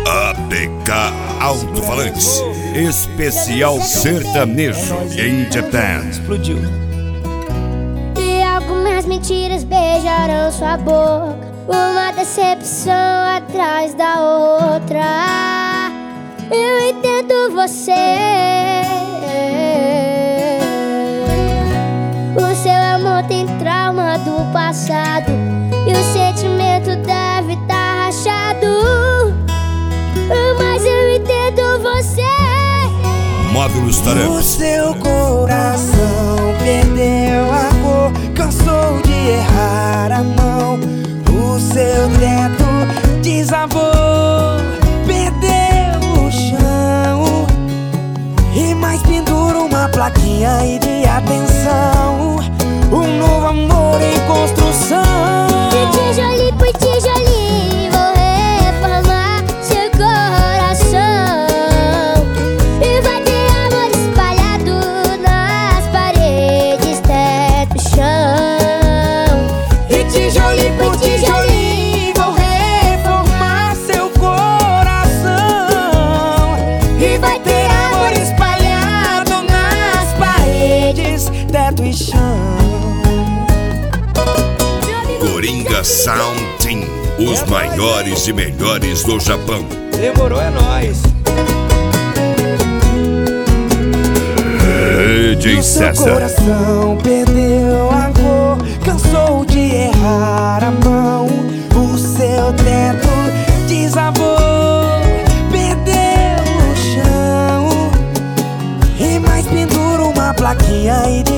ABK Alto-Falantes, especial sertanejo em Japan. Explodiu. E algumas mentiras beijarão sua boca, uma decepção atrás da outra. Eu entendo você. O seu amor tem trauma do passado e o sentimento deve estar rachado. Mas eu entendo você. Módulos Tarefa. O seu coração perdeu a cor, cansou de errar a mão. O seu teto desabou, perdeu o chão. E mais pendura uma plaquinha aí de atenção. Um novo amor em construção. De tijolinho por tijolinho vou reformar seu coração. E vai ter amor espalhado nas paredes, teto, chão. E tijolinho por tijolinho vou reformar seu coração. E vai ter amor espalhado nas paredes, teto e chão. Coringa Sound Team, os maiores e melhores do Japão. Demorou, é nóis. DJ O seu César. coração perdeu a cor, cansou de errar a mão. O seu teto desabou, perdeu o chão. E mais pendura uma plaquinha aí de